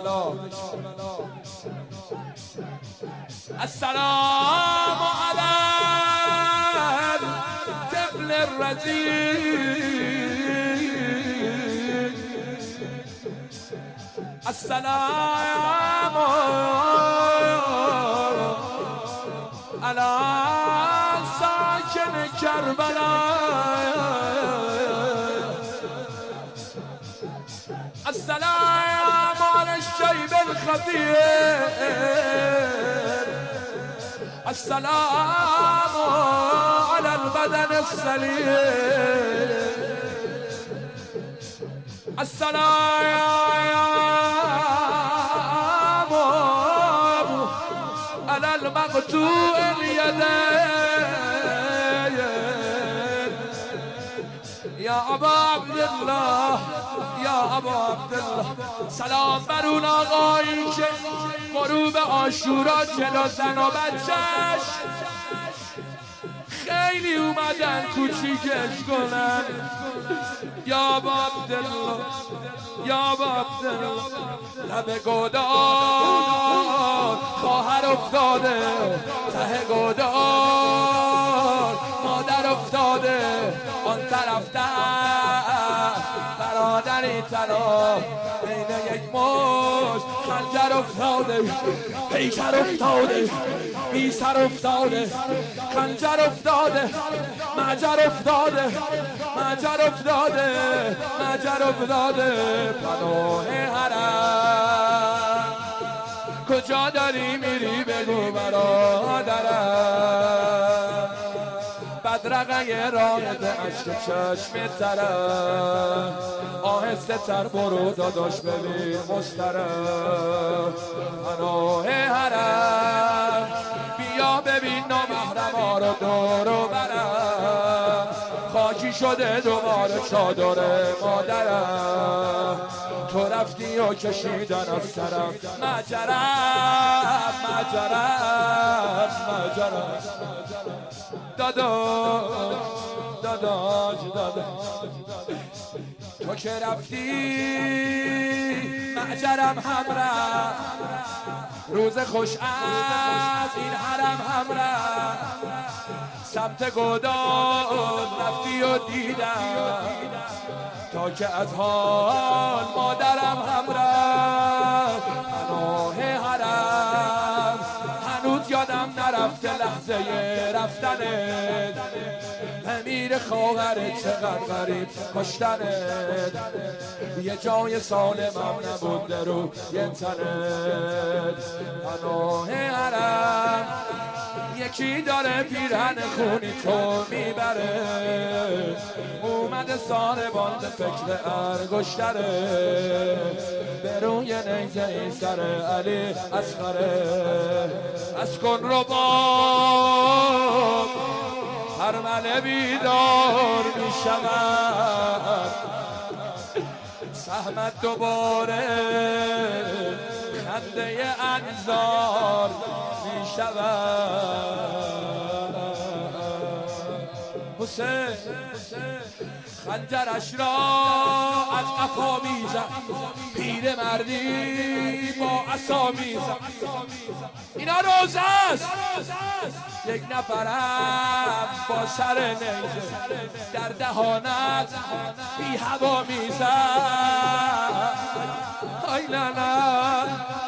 السلام على الطفل الرضيع السلام على ساكن كربلاء السلام على الشيب الخطير السلام على البدن السليم السلام على المقطوع اليدين يا أبا عبد الله یا ابا عبدالله سلام بر اون آقایی که غروب عاشورا جلو زن و بچهش خیلی اومدن کوچیکش کنن یا ابا عبدالله یا ابا عبدالله لب گودار خواهر افتاده ته گودار مادر افتاده آن طرف برادری تنها بین یک مشت خنجر افتاده پیکر افتاده بی سر افتاده خنجر افتاده مجر افتاده مجر افتاده مجر افتاده پناه حرم کجا داری میری بگو برادرم بدرقه راحت عشق چشم ترم آهسته تر برو داداش ببین مسترم پناه حرم بیا ببین نامحرما رو دور و برم خاکی شده دوباره چادر مادرم تو رفتی و کشیدن از سرم مجرم مجرم مجرم داداش تو که رفتی مجرم هم رفت روز خوش از این حرم هم رفت سمت گودال رفتی و دیدم تا که از حال مادرم هم رفت پناه حرم هنوز یادم نرفته لحظه رفتنت امیر خواهرت چقدر غریب کشتنت یه جای سالمم نبود رو یه تنت پناه حرم یکی داره پیرهن خونی تو میبره اومده ساره باند فکر ارگشتره به روی نیزه این سر علی اصغره از کن رو باب هرمله بیدار میشود سهمت دوباره خنده انظار میشود حسین خنجرش را از قفا میزد پیر مردی با عصا میزد اینا روزه است یک نفرم با سر نیزه در دهانت بی هوا میزد آی نه نه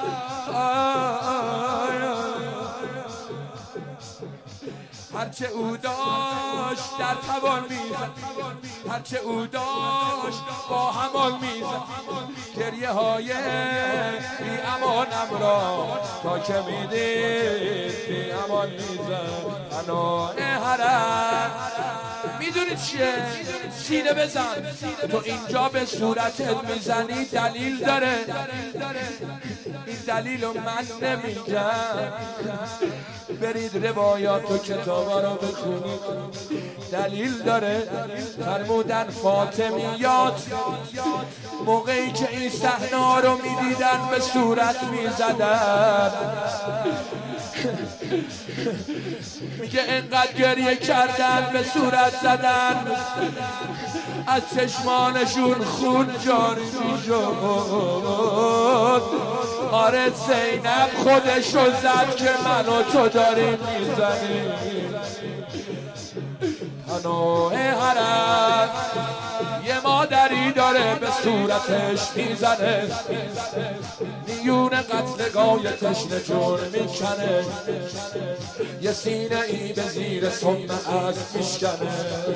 هرچه او داشت در توان میزد هرچه او داشت با همان میزد گریه های بی امانم را تا که میدید بی امان میزد پناه حرم میدونی چیه؟ سینه بزن تو اینجا به صورتت میزنی دلیل داره این دلیل رو من نمیگم برید روایات و کتابا رو بخونید دلیل داره فرمودن فاطمیات موقعی که این صحنه رو میدیدن به صورت میزدن میگه انقدر گریه کردن به صورت زدن از چشمانشون خون جاری میشد آره زینب خودشو زد که منو تو داریم میزنیم. پناه حرم یه مادری داره به صورتش میزنه، میون قتلگاه تشنه جون میکنه، یه سینه ای به زیر سم اسب میشکنه.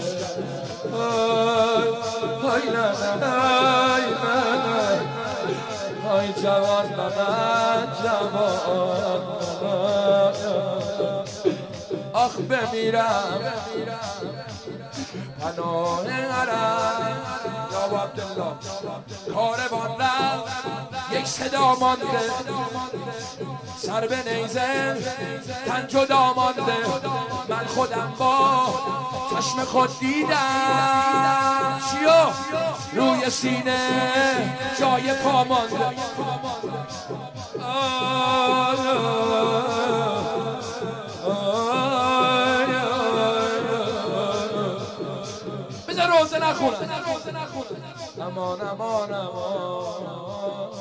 های نه های جوان من جوان آخ بمیرم پناه حرم. یا عبدالله کاروان رفت یک صدا مانده، سر به نیزه تن جدا مانده، من خودم با چشم خود دیدم چیو روی سینه جای پا مانده. بذار روزه نخونم. امان امان امان